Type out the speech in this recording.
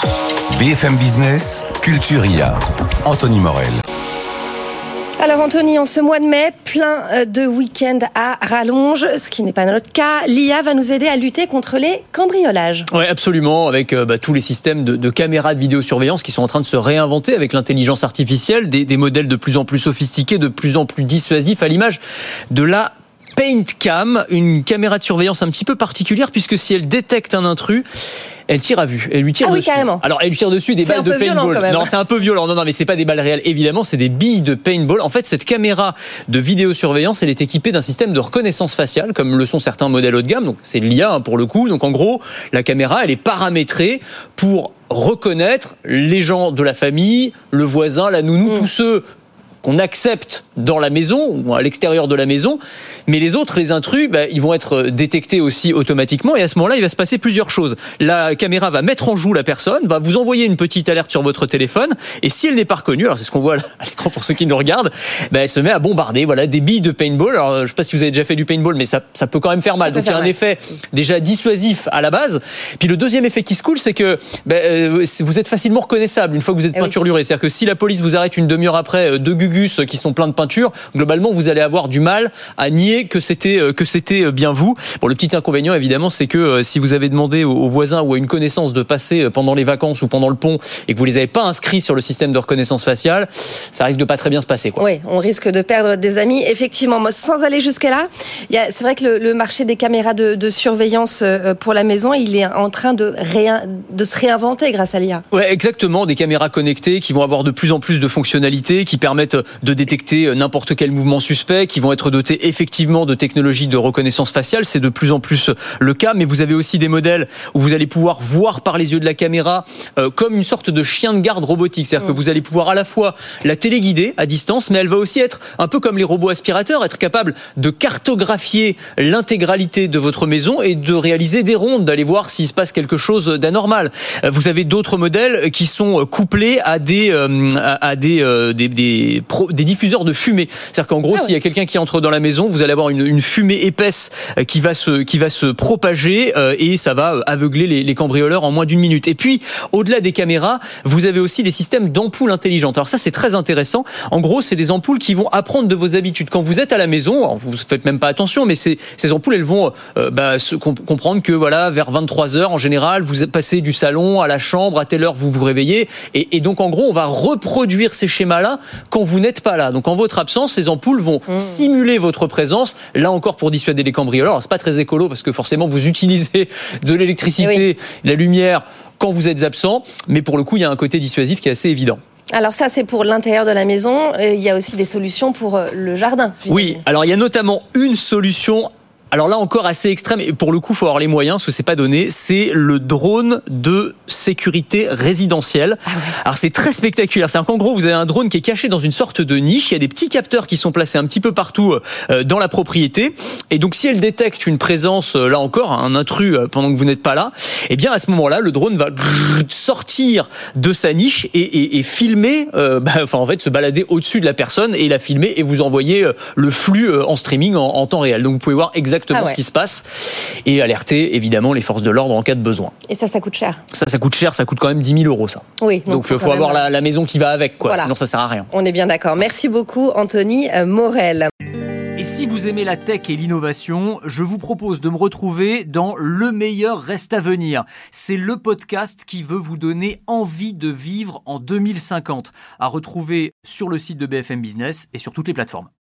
BFM Business, Culture IA. Anthony Morel. Alors Anthony, en ce mois de mai, plein de week-ends à rallonge, ce qui n'est pas notre cas. L'IA va nous aider à lutter contre les cambriolages. Oui, absolument, avec tous les systèmes de caméras de vidéosurveillance qui sont en train de se réinventer avec l'intelligence artificielle, des modèles de plus en plus sophistiqués, de plus en plus dissuasifs, à l'image de la PaintCam, une caméra de surveillance un petit peu particulière, puisque si elle détecte un intrus, elle tire à vue, elle lui tire dessus. Carrément. Alors, elle lui tire dessus des balles de paintball. Non, c'est un peu violent. Non, mais c'est pas des balles réelles. Évidemment, c'est des billes de paintball. En fait, cette caméra de vidéosurveillance, elle est équipée d'un système de reconnaissance faciale, comme le sont certains modèles haut de gamme. Donc, c'est de l'IA, pour le coup. Donc, en gros, la caméra, elle est paramétrée pour reconnaître les gens de la famille, le voisin, la nounou, tous ceux qu'on accepte dans la maison ou à l'extérieur de la maison, mais les autres, les intrus, ils vont être détectés aussi automatiquement, et à ce moment-là, il va se passer plusieurs choses. La caméra va mettre en joue la personne, va vous envoyer une petite alerte sur votre téléphone, et si elle n'est pas reconnue, alors c'est ce qu'on voit à l'écran pour ceux qui nous regardent, elle se met à bombarder, des billes de paintball. Alors je ne sais pas si vous avez déjà fait du paintball, mais ça peut quand même faire mal. Donc il y a un effet déjà dissuasif à la base. Puis le deuxième effet qui se coule, c'est que vous êtes facilement reconnaissable une fois que vous êtes peinturluré. C'est-à-dire que si la police vous arrête une demi-heure après, deux gugus qui sont pleins de peinture, globalement vous allez avoir du mal à nier que c'était bien vous. Bon, le petit inconvénient évidemment, c'est que si vous avez demandé aux voisins ou à une connaissance de passer pendant les vacances ou pendant le pont et que vous les avez pas inscrits sur le système de reconnaissance faciale, ça risque de pas très bien se passer, quoi. Oui, on risque de perdre des amis. Effectivement, moi, sans aller jusque-là, c'est vrai que le marché des caméras de surveillance pour la maison, il est en train de se réinventer grâce à l'IA. Ouais, exactement, des caméras connectées qui vont avoir de plus en plus de fonctionnalités, qui permettent de détecter n'importe quel mouvement suspect, qui vont être dotés effectivement de technologies de reconnaissance faciale. C'est de plus en plus le cas, mais vous avez aussi des modèles où vous allez pouvoir voir par les yeux de la caméra comme une sorte de chien de garde robotique. C'est-à-dire que vous allez pouvoir à la fois la téléguider à distance, mais elle va aussi être un peu comme les robots aspirateurs, être capable de cartographier l'intégralité de votre maison et de réaliser des rondes, d'aller voir s'il se passe quelque chose d'anormal. Vous avez d'autres modèles qui sont couplés à des diffuseurs de fumée. C'est-à-dire qu'en gros, s'il y a quelqu'un qui entre dans la maison, vous allez avoir une fumée épaisse qui va se propager et ça va aveugler les cambrioleurs en moins d'une minute. Et puis, au-delà des caméras, vous avez aussi des systèmes d'ampoules intelligentes. Alors ça, c'est très intéressant. En gros, c'est des ampoules qui vont apprendre de vos habitudes. Quand vous êtes à la maison, alors vous ne faites même pas attention, mais ces ampoules, elles vont comprendre que vers 23h, en général, vous passez du salon à la chambre, à telle heure vous vous réveillez. Et donc, en gros, on va reproduire ces schémas-là quand vous n'êtes pas là. Donc en votre absence, ces ampoules vont simuler votre présence, là encore pour dissuader les cambrioleurs. Alors c'est pas très écolo parce que forcément vous utilisez de l'électricité, la lumière quand vous êtes absent, mais pour le coup il y a un côté dissuasif qui est assez évident. Alors ça, c'est pour l'intérieur de la maison. Il y a aussi des solutions pour le jardin. Oui, alors il y a notamment une solution. Alors là encore assez extrême, et pour le coup il faut avoir les moyens, parce que c'est pas donné, c'est le drone de sécurité résidentielle. Alors c'est très spectaculaire, c'est-à-dire qu'en gros vous avez un drone qui est caché dans une sorte de niche, il y a des petits capteurs qui sont placés un petit peu partout dans la propriété, et donc si elle détecte une présence, là encore, un intrus pendant que vous n'êtes pas là, et bien à ce moment-là le drone va sortir de sa niche et filmer, se balader au-dessus de la personne et la filmer et vous envoyer le flux en streaming en temps réel. Donc vous pouvez voir exactement ce qui se passe et alerter évidemment les forces de l'ordre en cas de besoin. Et ça coûte cher. Ça coûte cher, ça coûte quand même 10 000 € ça. Oui. Donc il faut avoir la maison qui va avec, quoi. Voilà. Sinon ça sert à rien. On est bien d'accord. Merci beaucoup Anthony Morel. Et si vous aimez la tech et l'innovation, je vous propose de me retrouver dans Le meilleur reste à venir. C'est le podcast qui veut vous donner envie de vivre en 2050. À retrouver sur le site de BFM Business et sur toutes les plateformes.